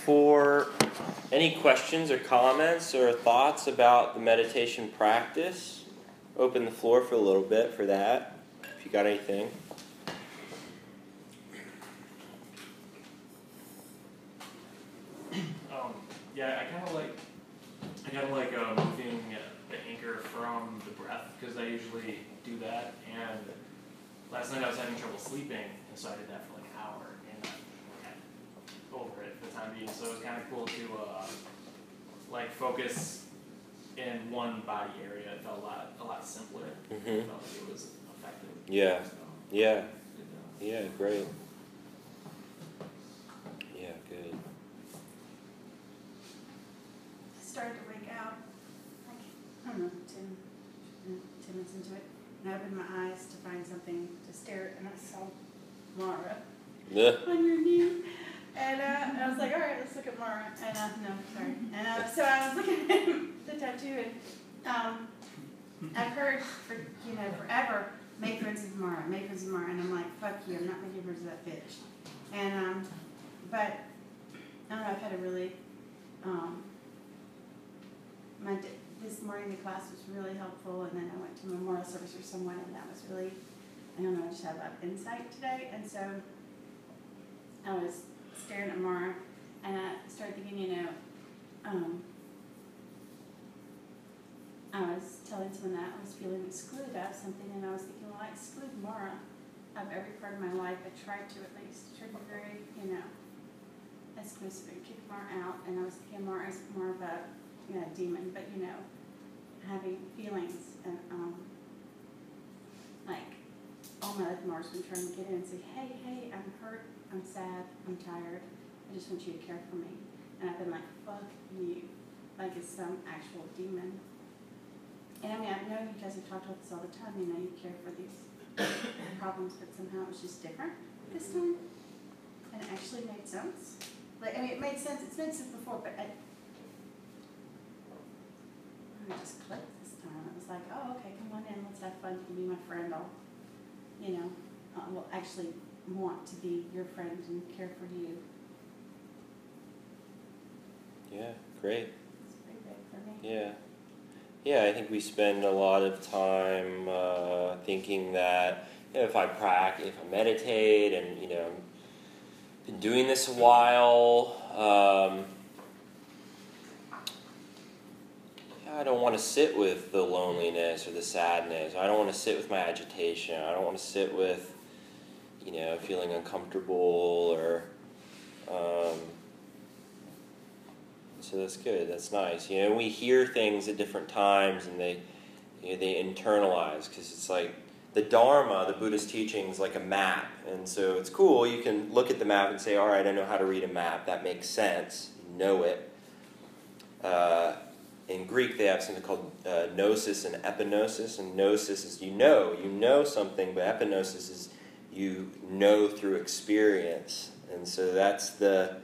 for any questions or comments or thoughts about the meditation practice. Open the floor for a little bit for that, if you got anything. Yeah, I kind of like moving the anchor from the breath, because I usually do that, and last night I was having trouble sleeping, and so I did that for like an hour, and I'm over it for the time being, so it was kind of cool to focus in one body area. It felt a lot simpler. Mm-hmm. It felt like it was effective. Yeah. So, Yeah. Yeah, great. Yeah, good. Started to wake out, like, I don't know, 10 minutes into it, and I opened my eyes to find something to stare at, and I saw Mara on your knee, and I was like, all right, let's look at Mara, and no, sorry, and so I was looking at the tattoo, and I've heard for, forever, make friends with Mara, and I'm like, fuck you, I'm not making friends with that bitch, and, but, I don't know, I've had a really, this morning the class was really helpful, and then I went to memorial service for someone, and that was really, I don't know, I just had a lot of insight today, and so I was staring at Mara, and I started thinking, I was telling someone that I was feeling excluded about something, and I was thinking, well, I exclude Mara of every part of my life. I tried to, at least, try to be very, exclusive and kick Mara out, and I was thinking Mara is more of a demon, but having feelings, and like all my life Mara's been trying to get in and say, hey, I'm hurt, I'm sad, I'm tired, I just want you to care for me, and I've been like, fuck you, like it's some actual demon. And I mean, I know you guys have talked about this all the time, you care for these problems, but somehow it was just different this time, and it actually made sense. Like, I mean, it made sense, it's made sense before, but it just clicked this time. It was like, oh, okay, come on in, let's have fun. You can be my friend. Will actually want to be your friend and care for you. Yeah, great. It's pretty big for me. Yeah. Yeah, I think we spend a lot of time thinking that if I meditate and, been doing this a while, I don't want to sit with the loneliness or the sadness. I don't want to sit with my agitation. I don't want to sit with, feeling uncomfortable or, so that's good. That's nice. We hear things at different times and they internalize, because it's like the Dharma, the Buddhist teaching, is like a map. And so it's cool. You can look at the map and say, all right, I know how to read a map. That makes sense. You know it. In Greek, they have something called gnosis and epignosis. And gnosis is you know something, but epignosis is you know through experience. And so that's the,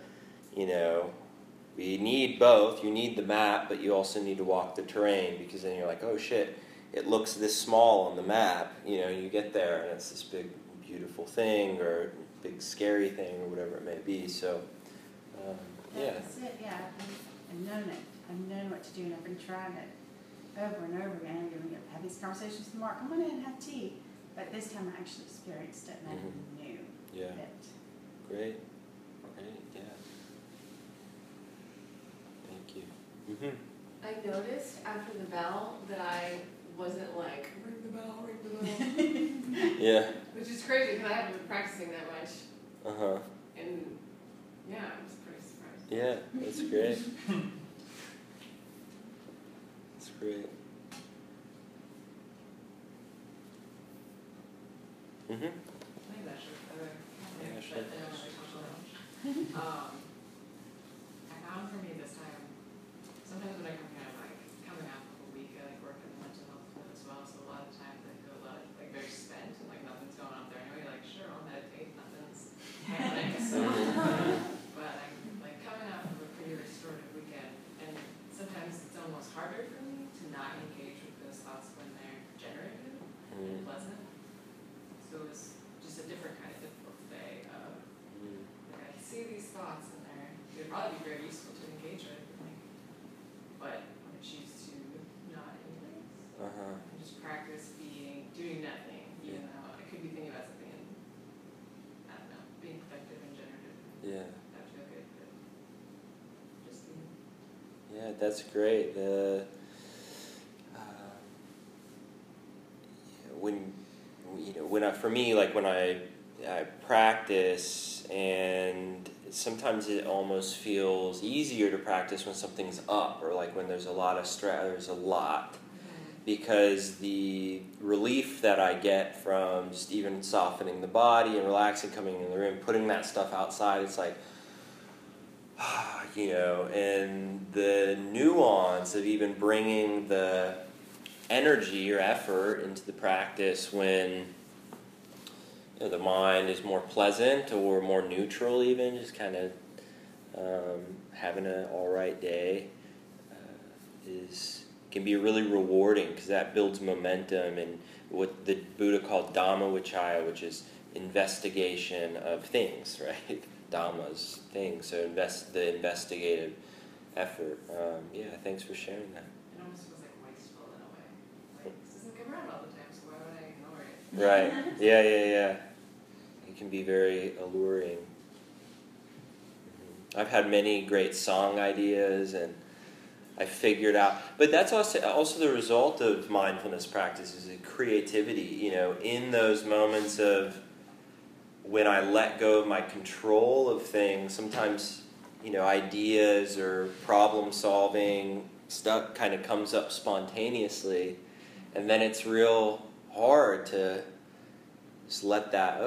we need both. You need the map, but you also need to walk the terrain, because then you're like, oh shit, it looks this small on the map. You get there and it's this big, beautiful thing, or big, scary thing, or whatever it may be. So, yeah. That's it, yeah. I've known it. I've known what to do, and I've been trying it over and over again. I'm going to have these conversations with Mark. Come on in and have tea. But this time I actually experienced it, and I knew it. Great. Yeah. Thank you. Mm-hmm. I noticed after the bell that I wasn't like, ring the bell. Yeah. Which is crazy, because I haven't been practicing that much. Uh-huh. And yeah, I was pretty surprised. Yeah, that's great. That's great. Mm-hmm. Maybe that should Yeah, sure. I found for me this time, sometimes when I come kind of coming out of a week, I work in the mental health field as well, so a lot of times I feel very spent and nothing's going on there anyway. Sure, I'll meditate, nothing's happening. So, but I'm coming out of a pretty restorative weekend, and sometimes it's almost harder for me to not engage with those thoughts when they're generated and pleasant. So it was just a different kind of difficult day. I see these thoughts thought it'd be very useful to engage with, like, but I choose to not anyways. Uh-huh. And just practice doing nothing, even though I could be thinking about something and, I don't know, being productive and generative. Yeah. That would feel good, but just being. Yeah, that's great. For me, like when I practice, and sometimes it almost feels easier to practice when something's up, or like when there's a lot of stress. There's a lot, because the relief that I get from just even softening the body and relaxing, coming in the room, putting that stuff outside, it's like, and the nuance of even bringing the energy or effort into the practice when the mind is more pleasant or more neutral, even just kind of having an all right day can be really rewarding, because that builds momentum and what the Buddha called Dhamma Vichaya, which is investigation of things, right? Dhammas, things. So the investigative effort. Thanks for sharing that. It almost feels like wasteful in a way. Like, this doesn't come around all the time, so why would I ignore it? Right. Yeah. It can be very alluring. I've had many great song ideas, and I figured out, but that's also the result of mindfulness practice, is creativity, in those moments of when I let go of my control of things. Sometimes, ideas or problem solving stuff kind of comes up spontaneously, and then it's real hard to just let that,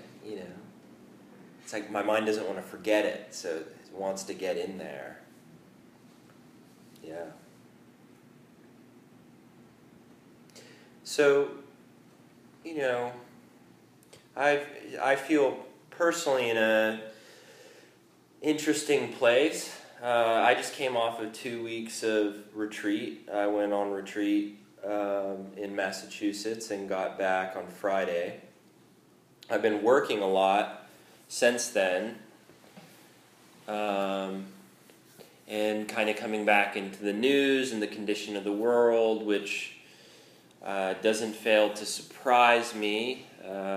it's like my mind doesn't want to forget it, so it wants to get in there. Yeah. So, I feel personally in a interesting place. I just came off of 2 weeks of retreat. I went on retreat in Massachusetts and got back on Friday. I've been working a lot since then. And kind of coming back into the news and the condition of the world, which doesn't fail to surprise me,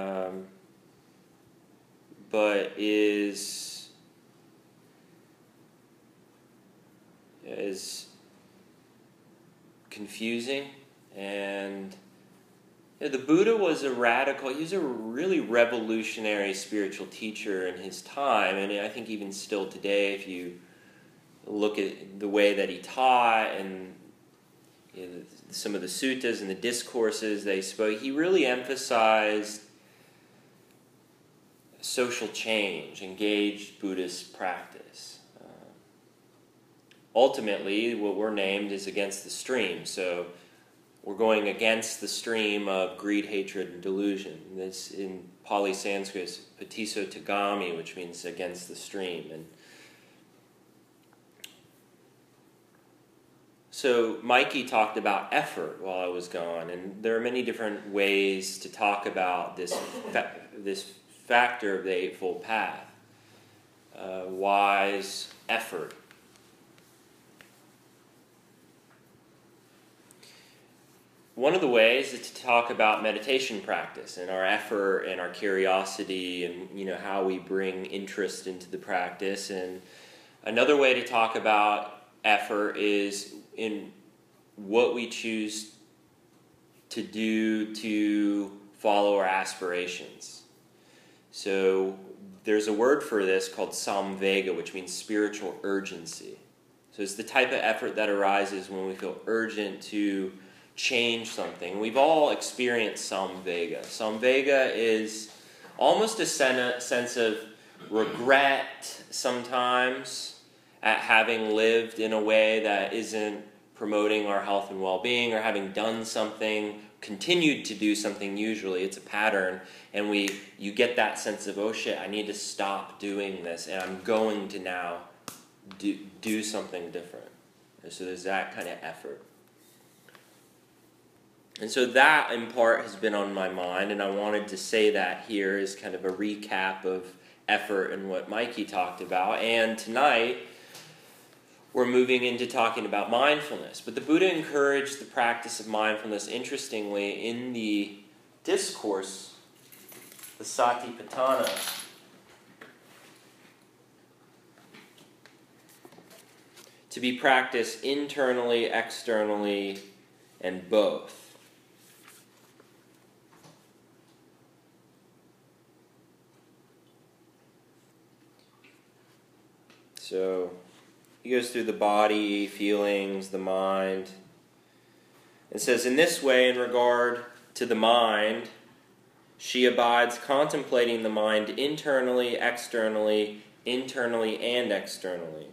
but is confusing. And the Buddha was he was a really revolutionary spiritual teacher in his time, and I think even still today, if you look at the way that he taught and some of the suttas and the discourses they spoke, he really emphasized social change, engaged Buddhist practice. Ultimately, what we're named is against the stream, so we're going against the stream of greed, hatred, and delusion. This in Pali Sanskrit is patiso tagami, which means against the stream. And so Mikey talked about effort while I was gone, and there are many different ways to talk about this factor of the Eightfold Path. Wise effort. One of the ways is to talk about meditation practice and our effort and our curiosity and how we bring interest into the practice. And another way to talk about effort is in what we choose to do to follow our aspirations. So there's a word for this called samvega, which means spiritual urgency. So it's the type of effort that arises when we feel urgent to change something. We've all experienced samvega. Samvega is almost a sense of regret sometimes at having lived in a way that isn't promoting our health and well-being, or having done something, continued to do something. Usually it's a pattern, and you get that sense of, oh shit, I need to stop doing this, and I'm going to now do something different. And so there's that kind of effort. And so that, in part, has been on my mind, and I wanted to say that here as kind of a recap of effort and what Mikey talked about. And tonight, we're moving into talking about mindfulness. But the Buddha encouraged the practice of mindfulness, interestingly, in the discourse, the Satipatthana. To be practiced internally, externally, and both. So he goes through the body, feelings, the mind. It says, in this way, in regard to the mind, she abides contemplating the mind internally, externally, and externally.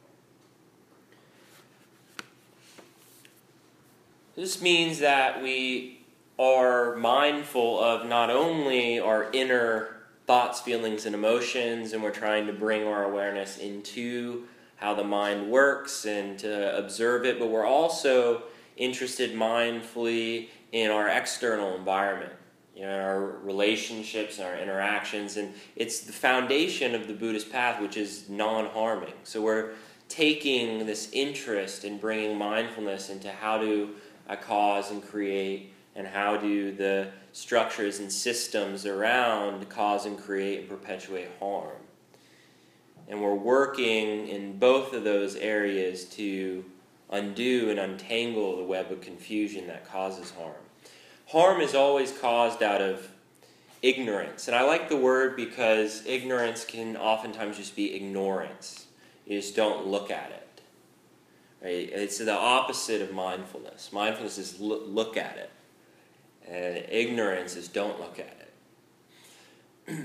This means that we are mindful of not only our inner thoughts, feelings, and emotions, and we're trying to bring our awareness into how the mind works and to observe it, but we're also interested mindfully in our external environment, our relationships, our interactions, and it's the foundation of the Buddhist path, which is non-harming. So we're taking this interest in bringing mindfulness into how do I cause and create, and how do the structures and systems around cause and create and perpetuate harm. And we're working in both of those areas to undo and untangle the web of confusion that causes harm. Harm is always caused out of ignorance. And I like the word because ignorance can oftentimes just be ignorance. You just don't look at it. Right? It's the opposite of mindfulness. Mindfulness is look at it. And ignorance is don't look at it.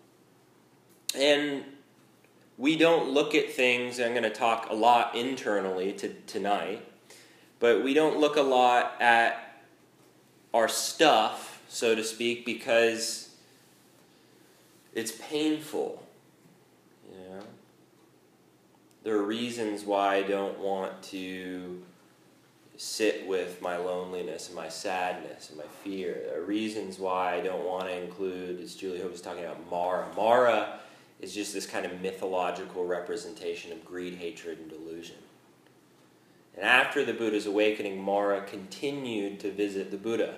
And we don't look at things, I'm going to talk a lot internally tonight, but we don't look a lot at our stuff, so to speak, because it's painful. There are reasons why I don't want to sit with my loneliness and my sadness and my fear. There are reasons why I don't want to include, as Julie Hope was talking about, Mara. Mara is just this kind of mythological representation of greed, hatred, and delusion. And after the Buddha's awakening, Mara continued to visit the Buddha.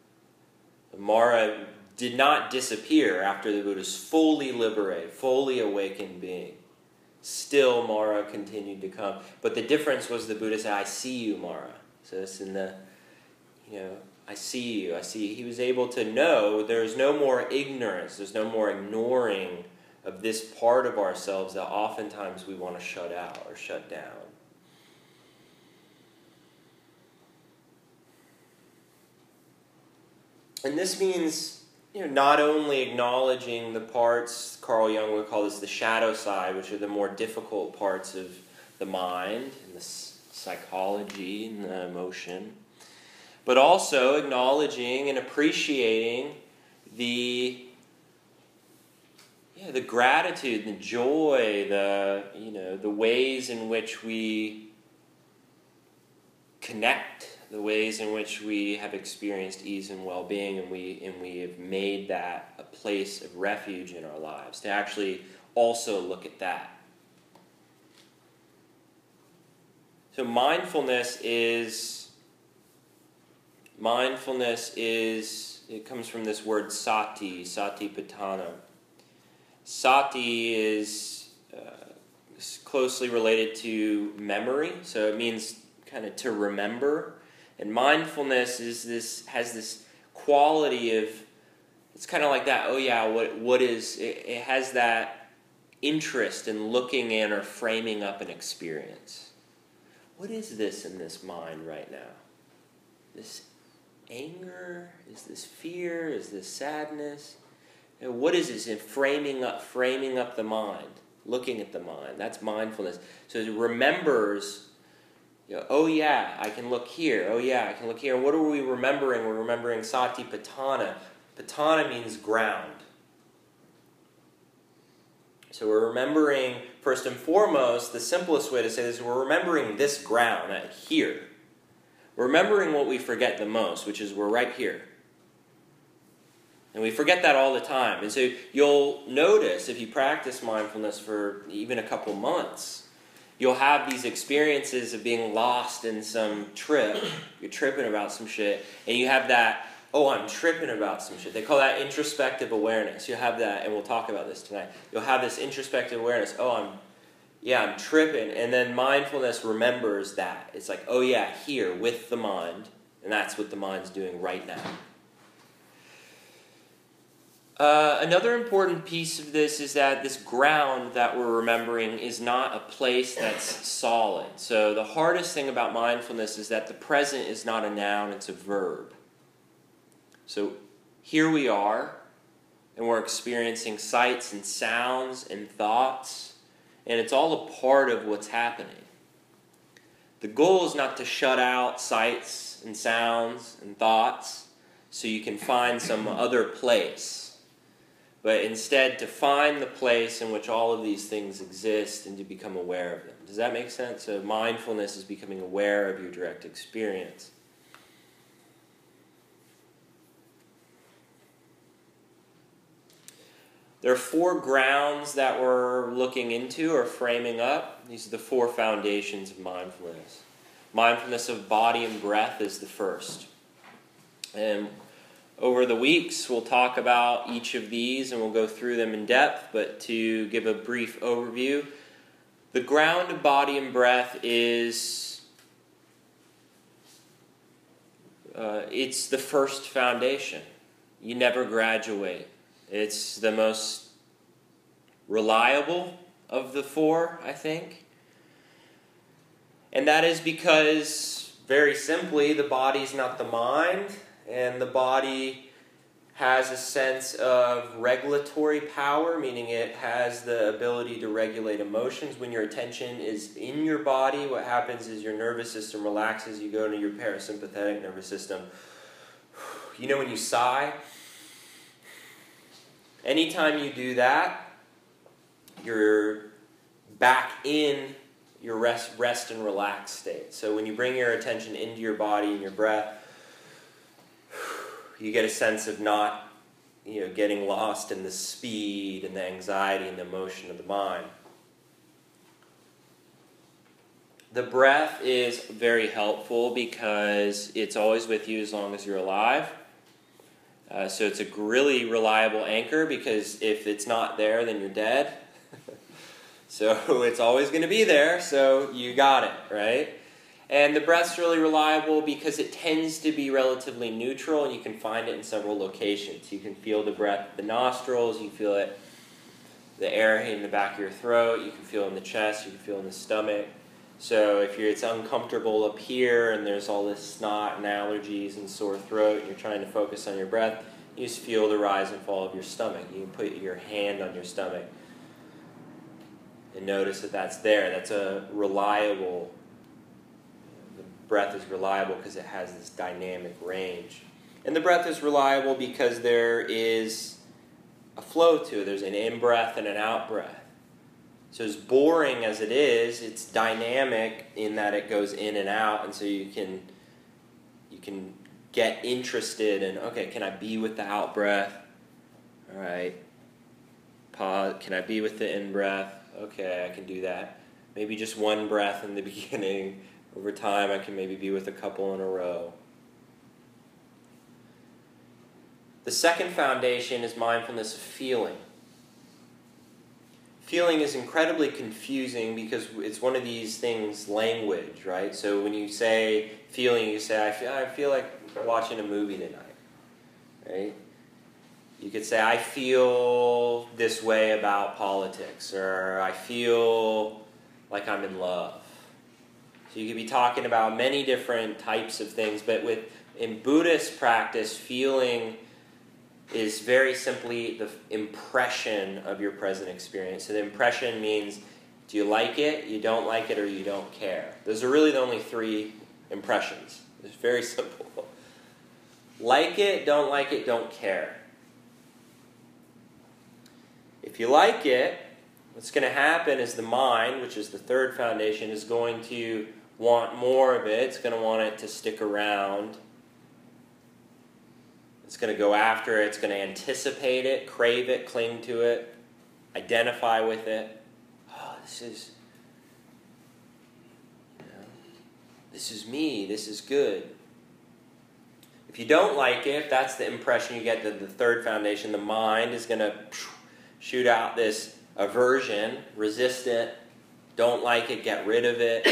Mara did not disappear after the Buddha's fully liberated, fully awakened being. Still, Mara continued to come. But the difference was the Buddha said, I see you, Mara. So it's in the, I see you, I see you. He was able to know there's no more ignorance, there's no more ignoring of this part of ourselves that oftentimes we want to shut out or shut down. And this means not only acknowledging the parts, Carl Jung would call this the shadow side, which are the more difficult parts of the mind and the psychology and the emotion, but also acknowledging and appreciating the gratitude, the joy, the ways in which we connect, the ways in which we have experienced ease and well-being, and we have made that a place of refuge in our lives, to actually also look at that. So mindfulness is, it comes from this word sati, satipatthana. Sati is closely related to memory, so it means kind of to remember. And mindfulness has this quality of, it's kind of like that, what is, it has that interest in looking in or framing up an experience. What is this in this mind right now? This anger? Is this fear? Is this sadness? What is this in framing up the mind, looking at the mind? That's mindfulness. So it remembers, I can look here. I can look here. And what are we remembering? We're remembering satipatthana. Patthana means ground. So we're remembering, first and foremost, the simplest way to say this is we're remembering this ground here. We're remembering what we forget the most, which is we're right here. And we forget that all the time. And so you'll notice, if you practice mindfulness for even a couple months, you'll have these experiences of being lost in some trip. You're tripping about some shit, and you have that, oh, I'm tripping about some shit. They call that introspective awareness. You'll have that, and we'll talk about this tonight. You'll have this introspective awareness. Oh, I'm tripping. And then mindfulness remembers that. It's like, oh yeah, here with the mind. And that's what the mind's doing right now. Another important piece of this is that this ground that we're remembering is not a place that's solid. So the hardest thing about mindfulness is that the present is not a noun, it's a verb. So here we are, and we're experiencing sights and sounds and thoughts, and it's all a part of what's happening. The goal is not to shut out sights and sounds and thoughts so you can find some other place, but instead to find the place in which all of these things exist and to become aware of them. Does that make sense? So mindfulness is becoming aware of your direct experience. There are 4 grounds that we're looking into or framing up. These are the 4 foundations of mindfulness. Mindfulness of body and breath is the first. And over the weeks, we'll talk about each of these and we'll go through them in depth, but to give a brief overview, the ground of body and breath is, it's the first foundation. You never graduate. It's the most reliable of the 4, I think. And that is because, very simply, the body's not the mind, and the body has a sense of regulatory power, meaning it has the ability to regulate emotions. When your attention is in your body, what happens is your nervous system relaxes, you go into your parasympathetic nervous system. You know when you sigh? Anytime you do that, you're back in your rest and relax state. So when you bring your attention into your body and your breath, you get a sense of not, getting lost in the speed and the anxiety and the emotion of the mind. The breath is very helpful because it's always with you as long as you're alive. So it's a really reliable anchor because if it's not there, then you're dead. So it's always going to be there, so you got it, right? And the breath's really reliable because it tends to be relatively neutral, and you can find it in several locations. You can feel the breath in the nostrils, you feel it, the air in the back of your throat, you can feel it in the chest, you can feel it in the stomach. So if it's uncomfortable up here and there's all this snot and allergies and sore throat and you're trying to focus on your breath, you just feel the rise and fall of your stomach. You can put your hand on your stomach and notice that that's there. That's a reliable, the breath is reliable because it has this dynamic range. And the breath is reliable because there is a flow to it. There's an in-breath and an out-breath. So as boring as it is, it's dynamic in that it goes in and out, and so you can get interested in, okay, can I be with the out-breath? All right. Pause. Can I be with the in-breath? Okay, I can do that. Maybe just one breath in the beginning. Over time, I can maybe be with a couple in a row. The second foundation is mindfulness of feeling. Feeling is incredibly confusing because it's one of these things, language, right? So when you say feeling, you say, I feel like watching a movie tonight, right? You could say, I feel this way about politics, or I feel like I'm in love. So you could be talking about many different types of things, but in Buddhist practice, feeling is very simply the impression of your present experience. So the impression means, do you like it, you don't like it, or you don't care? Those are really the only 3 impressions. It's very simple. Like it, don't care. If you like it, what's going to happen is the mind, which is the third foundation, is going to want more of it. It's going to want it to stick around. It's going to go after it. It's going to anticipate it, crave it, cling to it, identify with it. Oh, this is me, this is good. If you don't like it, if that's the impression you get, the third foundation, the mind is going to shoot out this aversion, resist it, don't like it, get rid of it.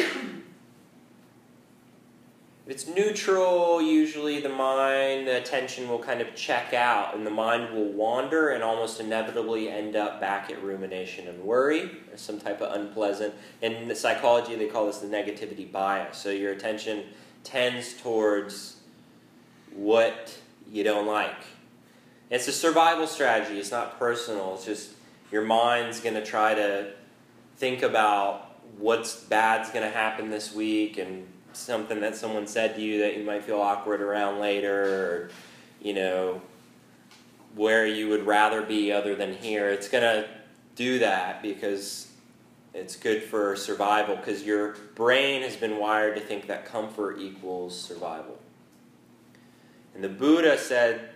If it's neutral, usually the mind, the attention will kind of check out, and the mind will wander and almost inevitably end up back at rumination and worry, or some type of unpleasant. In the psychology, they call this the negativity bias. So your attention tends towards what you don't like. It's a survival strategy. It's not personal. It's just your mind's going to try to think about what's bad's going to happen this week, and something that someone said to you that you might feel awkward around later, or, where you would rather be other than here. It's going to do that because it's good for survival, because your brain has been wired to think that comfort equals survival. And the Buddha said,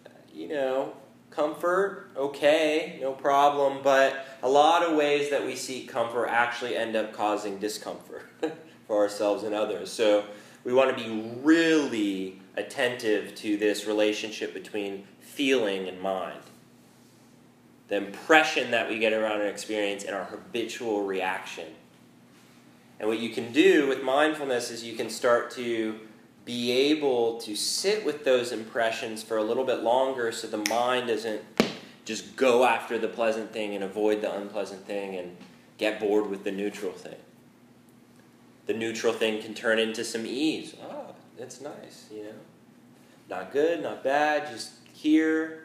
comfort, okay, no problem, but a lot of ways that we seek comfort actually end up causing discomfort for ourselves and others. So we want to be really attentive to this relationship between feeling and mind. The impression that we get around an experience and our habitual reaction. And what you can do with mindfulness is you can start to be able to sit with those impressions for a little bit longer, so the mind doesn't just go after the pleasant thing and avoid the unpleasant thing and get bored with the neutral thing. The neutral thing can turn into some ease. Oh, that's nice, Not good, not bad, just here.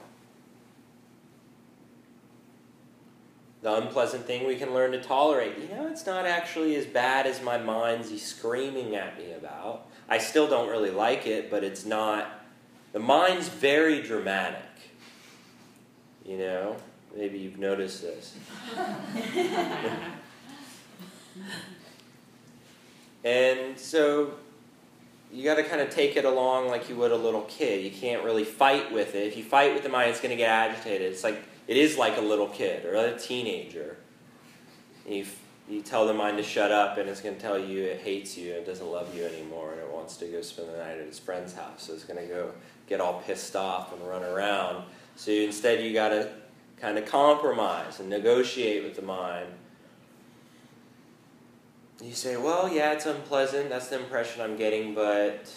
The unpleasant thing we can learn to tolerate. It's not actually as bad as my mind's screaming at me about. I still don't really like it, but it's not. The mind's very dramatic. Maybe you've noticed this. And so you got to kind of take it along like you would a little kid. You can't really fight with it. If you fight with the mind, it's going to get agitated. It is like a little kid or a teenager. You tell the mind to shut up, and it's going to tell you it hates you, it doesn't love you anymore, and it wants to go spend the night at its friend's house. So it's going to go get all pissed off and run around. So instead you got to kind of compromise and negotiate with the mind. You say, well, yeah, it's unpleasant. That's the impression I'm getting, but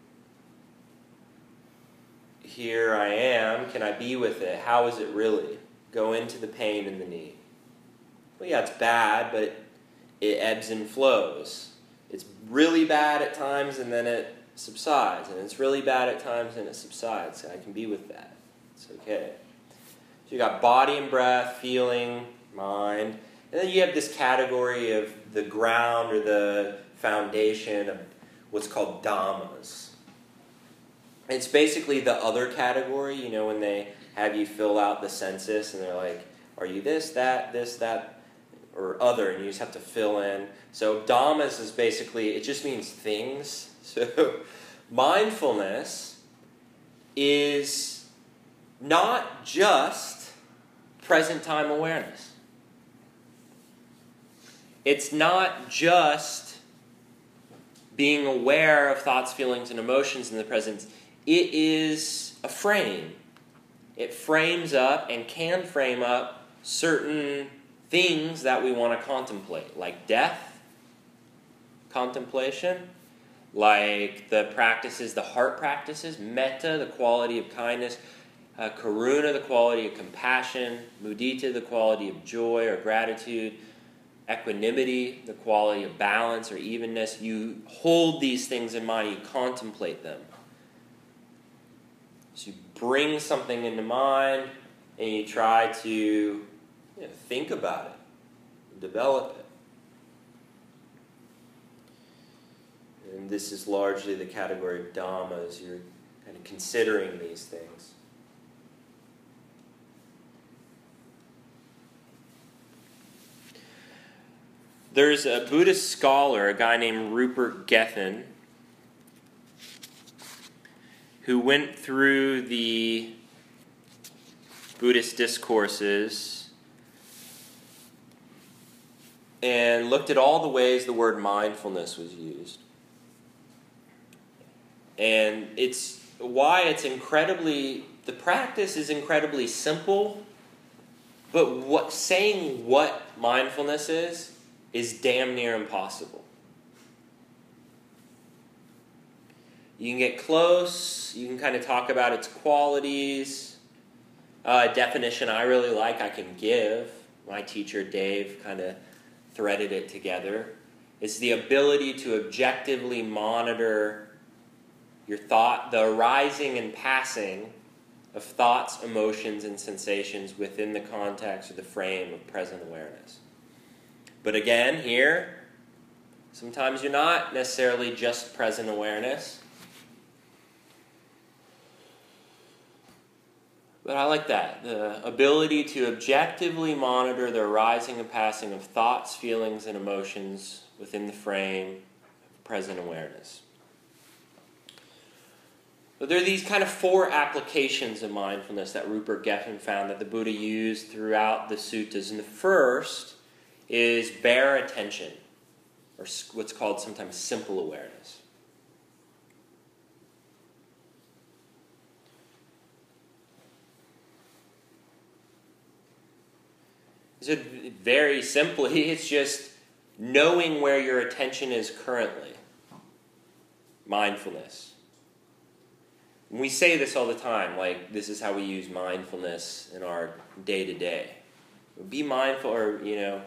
here I am. Can I be with it? How is it really? Go into the pain in the knee. Well, yeah, it's bad, but it ebbs and flows. It's really bad at times, and then it subsides. And it's really bad at times, and it subsides. So I can be with that. It's okay. So you got body and breath, feeling, mind. And then you have this category of the ground or the foundation of what's called dhammas. It's basically the other category, when they have you fill out the census and they're like, are you this, that, or other, and you just have to fill in. So dhammas is basically, it just means things. So mindfulness is not just present time awareness. It's not just being aware of thoughts, feelings, and emotions in the present. It is a frame. It frames up and can frame up certain things that we want to contemplate, like death, contemplation, like the practices, the heart practices, metta, the quality of kindness, karuna, the quality of compassion, mudita, the quality of joy or gratitude, equanimity, the quality of balance or evenness. You hold these things in mind, you contemplate them. So you bring something into mind and you try to think about it, develop it. And this is largely the category of dhammas. You're kind of considering these things. There's a Buddhist scholar, a guy named Rupert Gethin, who went through the Buddhist discourses and looked at all the ways the word mindfulness was used. And it's why it's the practice is incredibly simple, but saying what mindfulness is damn near impossible. You can get close, you can kind of talk about its qualities. A definition I really like I can give. My teacher, Dave, kind of threaded it together. It's the ability to objectively monitor your thought, the arising and passing of thoughts, emotions, and sensations within the context or the frame of present awareness. But again, here, sometimes you're not necessarily just present awareness. But I like that, the ability to objectively monitor the arising and passing of thoughts, feelings, and emotions within the frame of present awareness. But there are these kind of 4 applications of mindfulness that Rupert Geffen found that the Buddha used throughout the suttas. And the first is bare attention, or what's called sometimes simple awareness. So very simply, it's just knowing where your attention is currently. Mindfulness. And we say this all the time, like this is how we use mindfulness in our day-to-day. Be mindful, or, your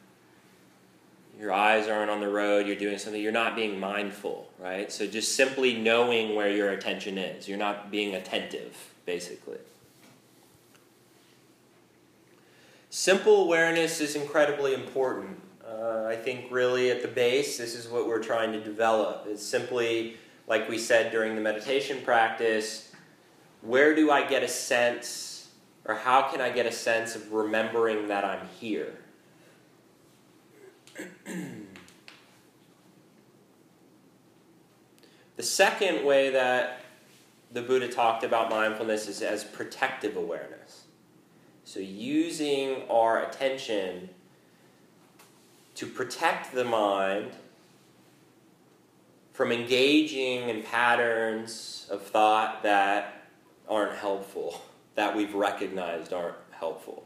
eyes aren't on the road, you're doing something, you're not being mindful, right? So just simply knowing where your attention is. You're not being attentive, basically. Simple awareness is incredibly important. I think really at the base, this is what we're trying to develop. It's simply, like we said during the meditation practice, where do I get a sense, or how can I get a sense of remembering that I'm here? The second way that the Buddha talked about mindfulness is as protective awareness. So using our attention to protect the mind from engaging in patterns of thought that aren't helpful, that we've recognized aren't helpful.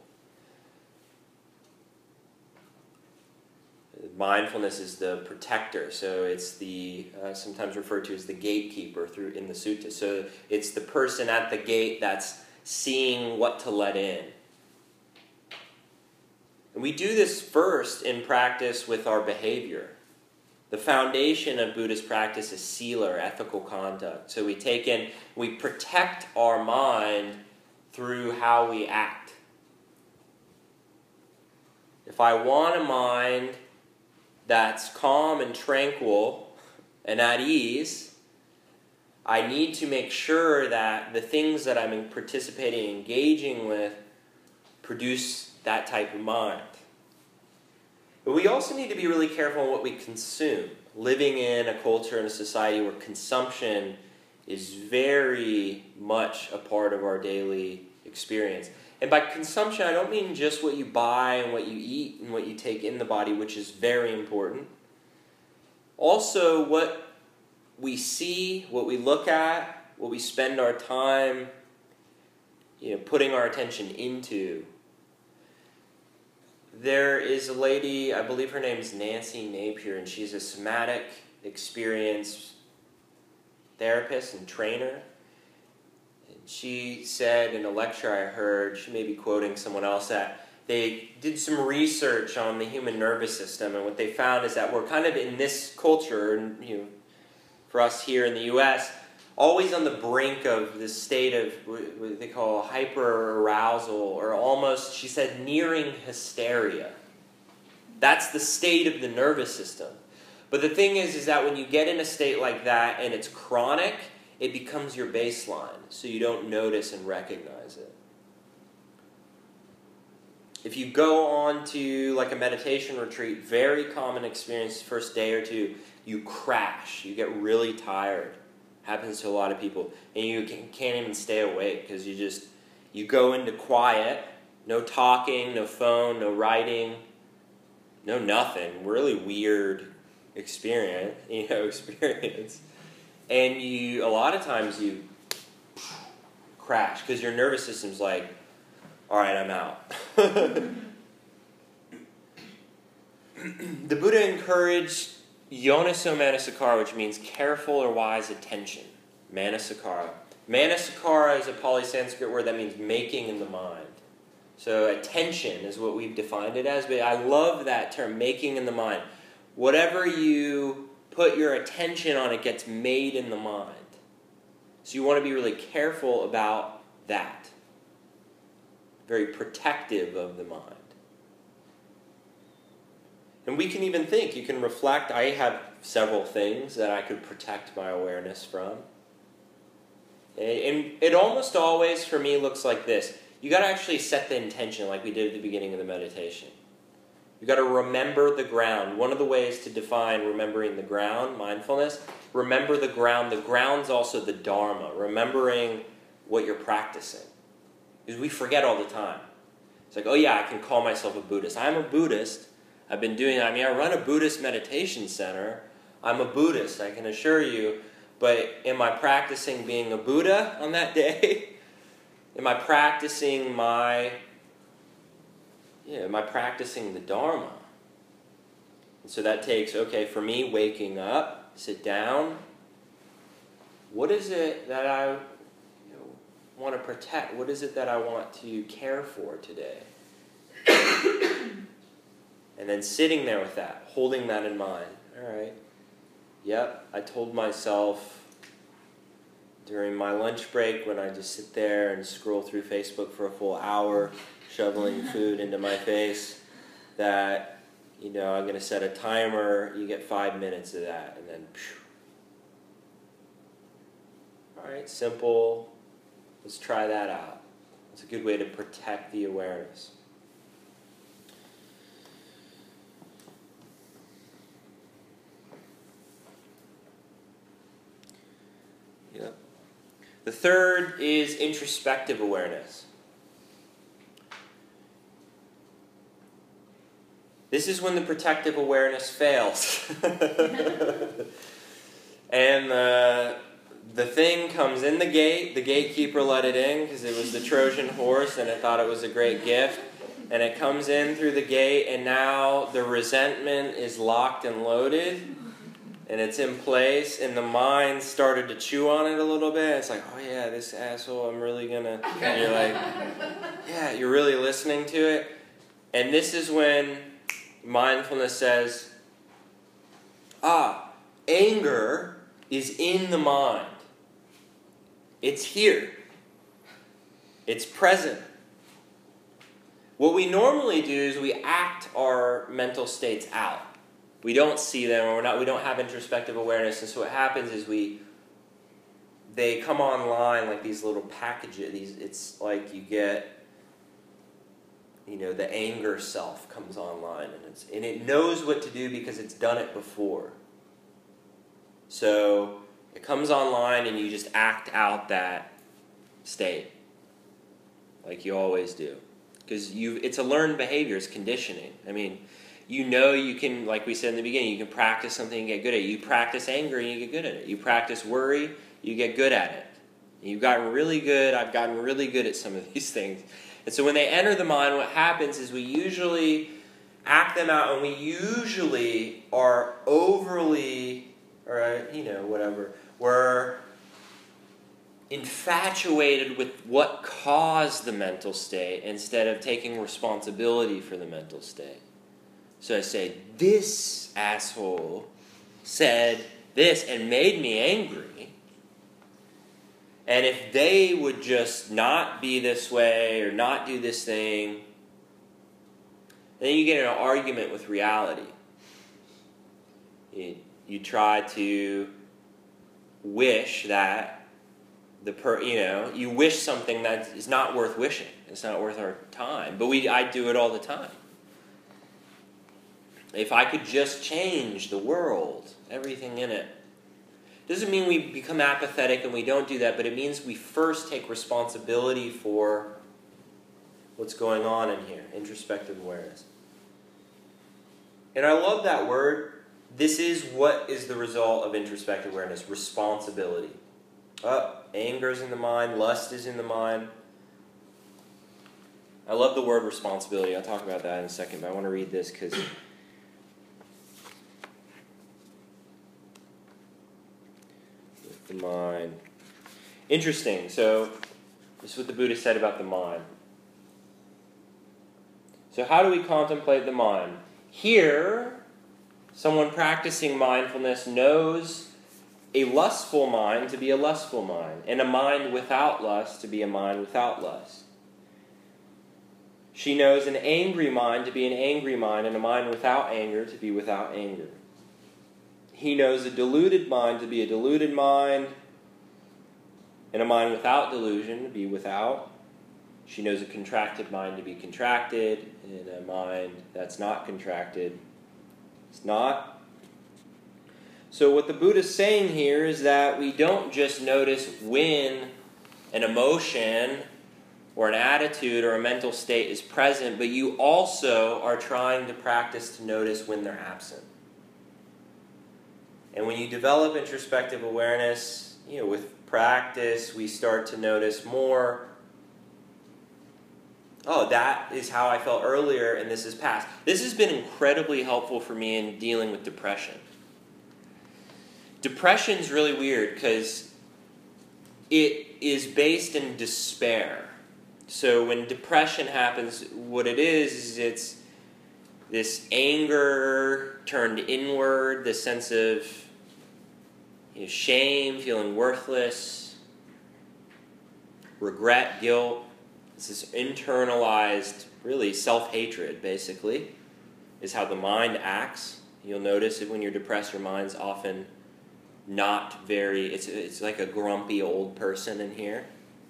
Mindfulness is the protector, so it's the sometimes referred to as the gatekeeper in the sutta. So it's the person at the gate that's seeing what to let in. And we do this first in practice with our behavior. The foundation of Buddhist practice is sila, or ethical conduct. So we protect our mind through how we act. If I want a mind that's calm and tranquil and at ease, I need to make sure that the things that I'm participating, engaging with, produce that type of mind. But we also need to be really careful on what we consume. Living in a culture and a society where consumption is very much a part of our daily experience. And by consumption, I don't mean just what you buy and what you eat and what you take in the body, which is very important. Also, what we see, what we look at, what we spend our time, putting our attention into. There is a lady, I believe her name is Nancy Napier, and she's a somatic experience therapist and trainer. And she said in a lecture I heard, she may be quoting someone else, that they did some research on the human nervous system, and what they found is that we're kind of in this culture, and for us here in the U.S., always on the brink of this state of what they call hyper-arousal, or almost, she said, nearing hysteria. That's the state of the nervous system. But the thing is that when you get in a state like that and it's chronic, it becomes your baseline, so you don't notice and recognize it. If you go on to like a meditation retreat, very common experience, first day or two, you crash, you get really tired. Happens to a lot of people, and you can't even stay awake because you go into quiet, no talking, no phone, no writing, no nothing, really weird experience, and a lot of times you crash because your nervous system's like, all right, I'm out. The Buddha encouraged yonaso manasakara, which means careful or wise attention. Manasakara. Manasakara is a Pali Sanskrit word that means making in the mind. So attention is what we've defined it as, but I love that term, making in the mind. Whatever you put your attention on, it gets made in the mind. So you want to be really careful about that. Very protective of the mind. And we can even think, you can reflect. I have several things that I could protect my awareness from. And it almost always, for me, looks like this. You got to actually set the intention like we did at the beginning of the meditation. You got to remember the ground. One of the ways to define remembering the ground, mindfulness, remember the ground. The ground's also the Dharma, remembering what you're practicing. Because we forget all the time. It's like, oh yeah, I can call myself a Buddhist. I'm a Buddhist. I've been doing, I run a Buddhist meditation center. I'm a Buddhist, I can assure you. But am I practicing being a Buddha on that day? Am I practicing am I practicing the Dharma? And so that takes, for me, waking up, sit down. What is it that I want to protect? What is it that I want to care for today? And then sitting there with that, holding that in mind. All right. Yep, I told myself during my lunch break when I just sit there and scroll through Facebook for a full hour, shoveling food into my face, that, I'm going to set a timer. You get 5 minutes of that, and then, all right, simple. Let's try that out. It's a good way to protect the awareness. Yep. The third is introspective awareness. This is when the protective awareness fails. And the thing comes in the gate, the gatekeeper let it in because it was the Trojan horse and it thought it was a great gift. And it comes in through the gate and now the resentment is locked and loaded and it's in place and the mind started to chew on it a little bit. It's like, oh yeah, this asshole, I'm really gonna... And you're like, yeah, you're really listening to it. And this is when mindfulness says, anger is in the mind. It's here. It's present. What we normally do is we act our mental states out. We don't see them, or we don't have introspective awareness, and so what happens is they come online like these little packages. It's like you get, the anger self comes online, and it knows what to do because it's done it before. So it comes online and you just act out that state like you always do. Because it's a learned behavior, it's conditioning. You can, like we said in the beginning, you can practice something and get good at it. You practice anger and you get good at it. You practice worry, you get good at it. You've gotten really good, I've gotten really good at some of these things. And so when they enter the mind, what happens is we usually act them out and we usually are overly, we're infatuated with what caused the mental state instead of taking responsibility for the mental state. So I say, this asshole said this and made me angry. And if they would just not be this way or not do this thing, then you get in an argument with reality. You try to wish that you wish something that is not worth wishing. It's not worth our time. But I do it all the time. If I could just change the world, everything in it. Doesn't mean we become apathetic and we don't do that, but it means we first take responsibility for what's going on in here, introspective awareness. And I love that word. This is what is the result of introspective awareness: responsibility. Anger is in the mind, lust is in the mind. I love the word responsibility. I'll talk about that in a second, but I want to read this because the mind. Interesting. So this is what the Buddha said about the mind. So how do we contemplate the mind? Here, someone practicing mindfulness knows a lustful mind to be a lustful mind, and a mind without lust to be a mind without lust. She knows an angry mind to be an angry mind, and a mind without anger to be without anger. He knows a deluded mind to be a deluded mind, and a mind without delusion to be without. She knows a contracted mind to be contracted, and a mind that's not contracted is not. So what the Buddha is saying here is that we don't just notice when an emotion or an attitude or a mental state is present, but you also are trying to practice to notice when they're absent. And when you develop introspective awareness, with practice, we start to notice more. Oh, that is how I felt earlier, and this is past. This has been incredibly helpful for me in dealing with depression. Depression's really weird because it is based in despair. So when depression happens, what it is it's this anger turned inward, this sense of shame, feeling worthless, regret, guilt. It's this internalized, really self-hatred, basically, is how the mind acts. You'll notice that when you're depressed, your mind's often not very, it's like a grumpy old person in here.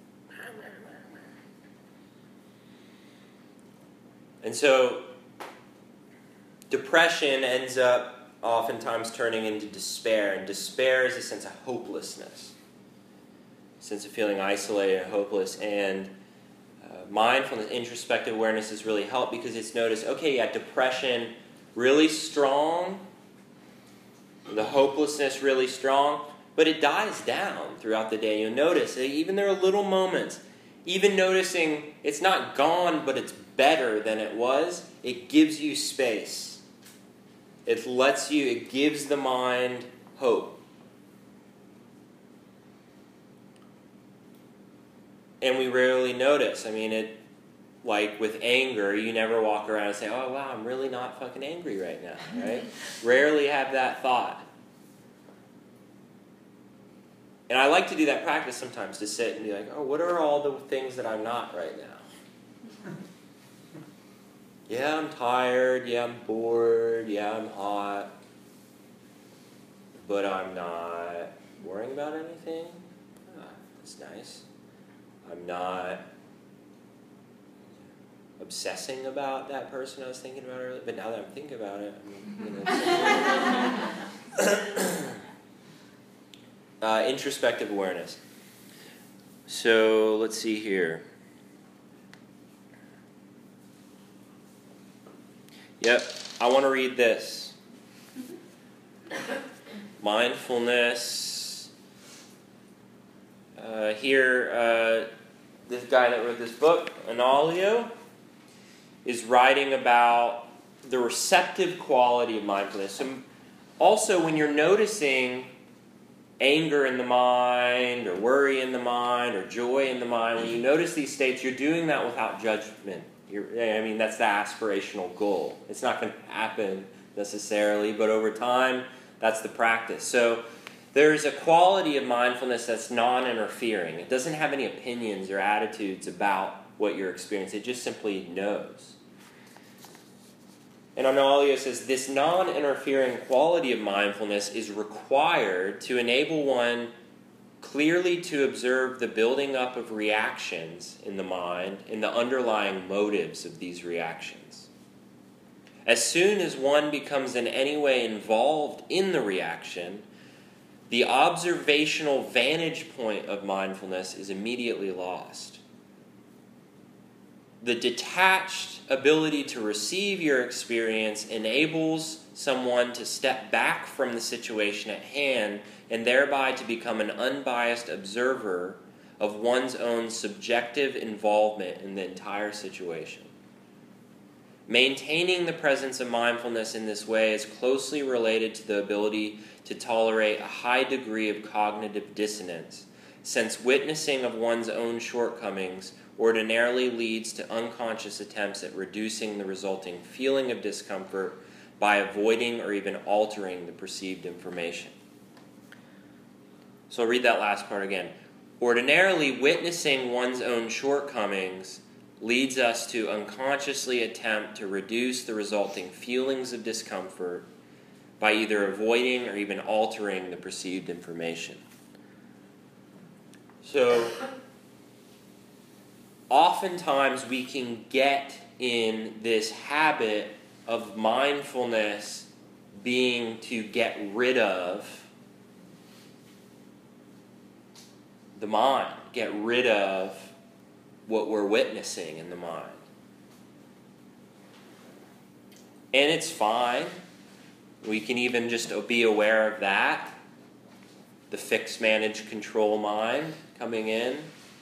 And so depression ends up oftentimes turning into despair, and despair is a sense of hopelessness, a sense of feeling isolated and hopeless, and mindfulness, introspective awareness has really helped because it's noticed, depression really strong, the hopelessness really strong, but it dies down throughout the day. You'll notice that even there are little moments, even noticing it's not gone, but it's better than it was, it gives you space. It gives the mind hope. And we rarely notice. Like with anger, you never walk around and say, oh wow, I'm really not fucking angry right now, right? Rarely have that thought. And I like to do that practice sometimes, to sit and be like, oh, what are all the things that I'm not right now? Yeah, I'm tired. Yeah, I'm bored. Yeah, I'm hot. But I'm not worrying about anything. That's nice. I'm not obsessing about that person I was thinking about earlier. But now that I'm thinking about it, introspective awareness. So let's see here. Yep, I want to read this. Mindfulness. This guy that wrote this book, Analayo, is writing about the receptive quality of mindfulness. And also, when you're noticing anger in the mind, or worry in the mind, or joy in the mind, when you notice these states, you're doing that without judgment. That's the aspirational goal. It's not going to happen necessarily, but over time, that's the practice. So there's a quality of mindfulness that's non-interfering. It doesn't have any opinions or attitudes about what you're experiencing. It just simply knows. And Analayo says this non-interfering quality of mindfulness is required to enable one clearly to observe the building up of reactions in the mind and the underlying motives of these reactions. As soon as one becomes in any way involved in the reaction, the observational vantage point of mindfulness is immediately lost. the detached ability to receive your experience enables someone to step back from the situation at hand and thereby to become an unbiased observer of one's own subjective involvement in the entire situation. Maintaining the presence of mindfulness in this way is closely related to the ability to tolerate a high degree of cognitive dissonance, since witnessing of one's own shortcomings ordinarily leads to unconscious attempts at reducing the resulting feeling of discomfort by avoiding or even altering the perceived information. So I'll read that last part again. Ordinarily, witnessing one's own shortcomings leads us to unconsciously attempt to reduce the resulting feelings of discomfort by either avoiding or even altering the perceived information. So, oftentimes we can get in this habit of mindfulness being to get rid of the mind, get rid of what we're witnessing in the mind. And it's fine. We can even just be aware of that. The fix, manage, control mind coming in.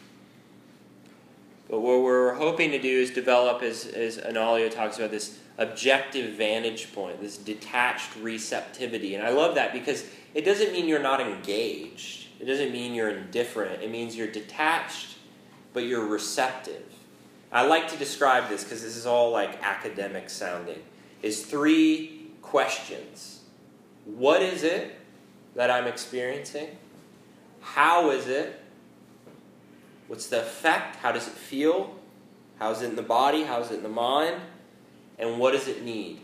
But what we're hoping to do is develop, as Analia talks about, this objective vantage point, this detached receptivity. And I love that because it doesn't mean you're not engaged. It doesn't mean you're indifferent. It means you're detached, but you're receptive. I like to describe this because this is all like academic sounding. Is 3 questions. What is it that I'm experiencing? How is it? What's the effect? How does it feel? How is it in the body? How is it in the mind? And what does it need?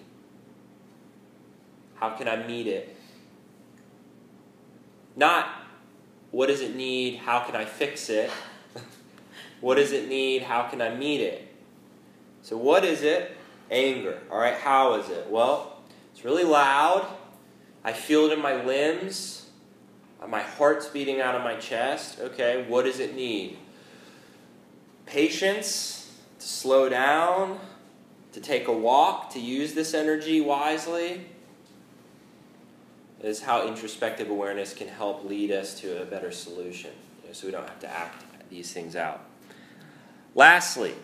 How can I meet it? Not what does it need? How can I fix it? What does it need? How can I meet it? So what is it? Anger. All right, how is it? Well, it's really loud. I feel it in my limbs. My heart's beating out of my chest. Okay, what does it need? Patience, to slow down, to take a walk, to use this energy wisely, is how introspective awareness can help lead us to a better solution, so we don't have to act these things out. Lastly,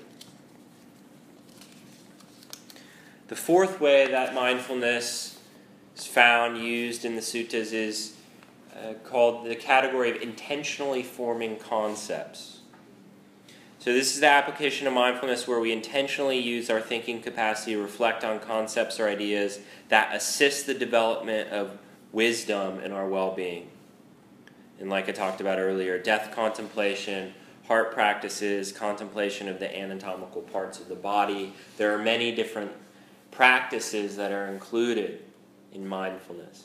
the 4th way that mindfulness is found, used in the suttas, is called the category of intentionally forming concepts. So this is the application of mindfulness where we intentionally use our thinking capacity to reflect on concepts or ideas that assist the development of wisdom in our well-being. And like I talked about earlier, death contemplation, heart practices, contemplation of the anatomical parts of the body. There are many different practices that are included in mindfulness.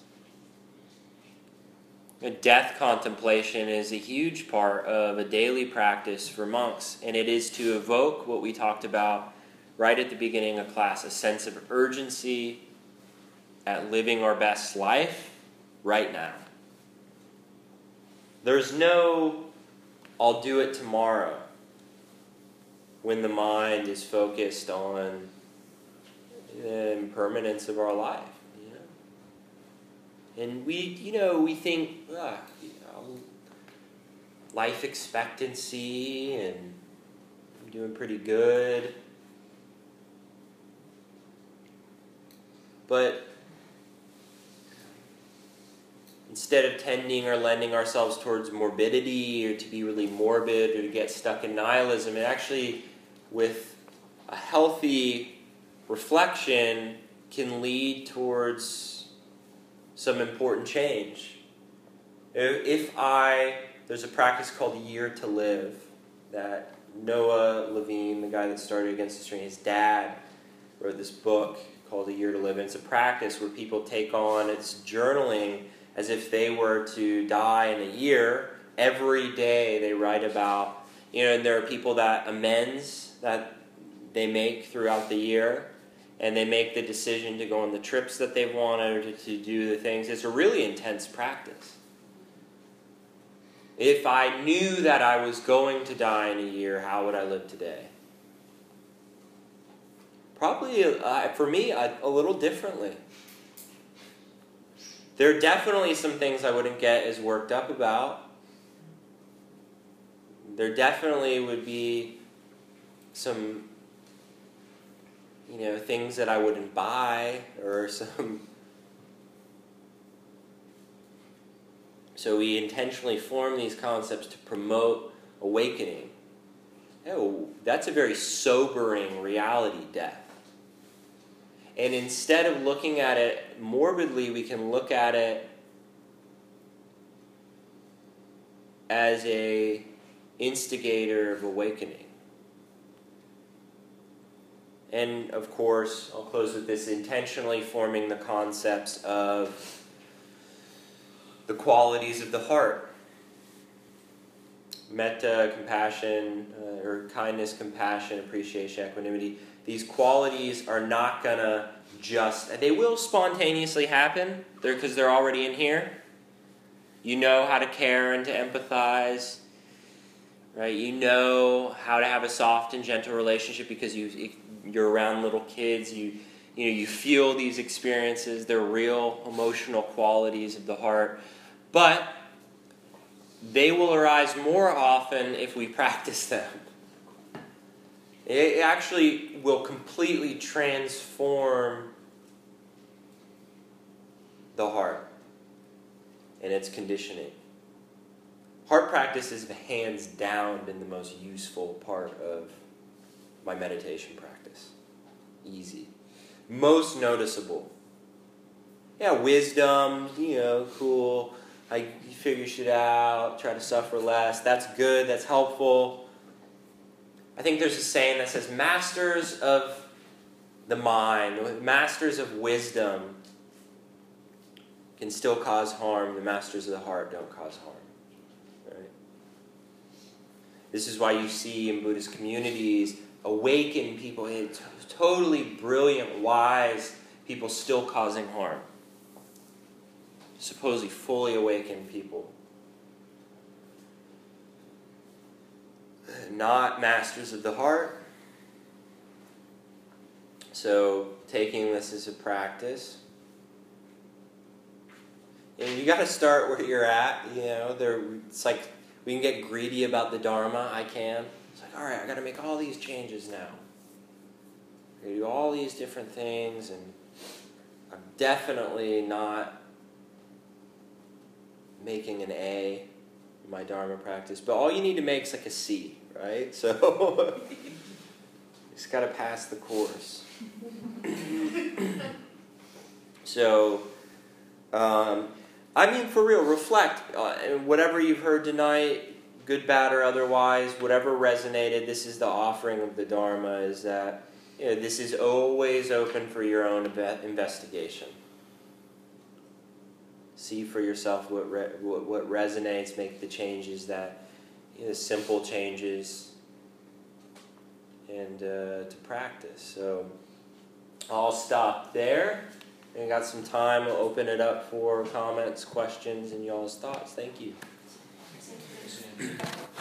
Death contemplation is a huge part of a daily practice for monks, and it is to evoke what we talked about right at the beginning of class, a sense of urgency at living our best life right now. There's no, I'll do it tomorrow, when the mind is focused on the impermanence of our life. And we think, life expectancy, and I'm doing pretty good. But instead of tending or lending ourselves towards morbidity, or to be really morbid, or to get stuck in nihilism, it actually, with a healthy reflection, can lead towards some important change. There's a practice called A Year to Live that Noah Levine, the guy that started Against the Strain, his dad wrote this book called A Year to Live. And it's a practice where people take on, it's journaling as if they were to die in a year. Every day they write about, and there are people that amends that they make throughout the year. And they make the decision to go on the trips that they've wanted, or to do the things. It's a really intense practice. If I knew that I was going to die in a year, how would I live today? Probably, for me, a little differently. There are definitely some things I wouldn't get as worked up about. There definitely would be some, things that I wouldn't buy, or some. So we intentionally form these concepts to promote awakening. Oh, that's a very sobering reality, death. And instead of looking at it morbidly, we can look at it as a instigator of awakening. And of course, I'll close with this, intentionally forming the concepts of the qualities of the heart. Metta, compassion, or kindness, compassion, appreciation, equanimity. These qualities are not going to they will spontaneously happen because they're already in here. You know how to care and to empathize, right? You know how to have a soft and gentle relationship because you're around little kids. You feel these experiences. They're real emotional qualities of the heart. But they will arise more often if we practice them. It actually will completely transform the heart and its conditioning. Heart practice is hands down been the most useful part of my meditation practice. Easy. Most noticeable. Yeah, wisdom, cool. You figure shit out, try to suffer less. That's good, that's helpful. I think there's a saying that says, masters of the mind, masters of wisdom can still cause harm. The masters of the heart don't cause harm. Right? This is why you see in Buddhist communities awakened people, totally brilliant, wise people still causing harm. Supposedly fully awakened people. Not masters of the heart. So, taking this as a practice. And you got to start where you're at. It's like we can get greedy about the Dharma. I can. It's like, all right, I got to make all these changes now. I got to do all these different things, and I'm definitely not making an A in my Dharma practice. But all you need to make is like a C, right? So you just got to pass the course. So, for real, reflect. Whatever you've heard tonight, good, bad, or otherwise, whatever resonated, this is the offering of the Dharma, is that this is always open for your own investigation. See for yourself what resonates, make the changes that, simple changes, and to practice. So I'll stop there. And got some time. We'll open it up for comments, questions, and y'all's thoughts. Thank you.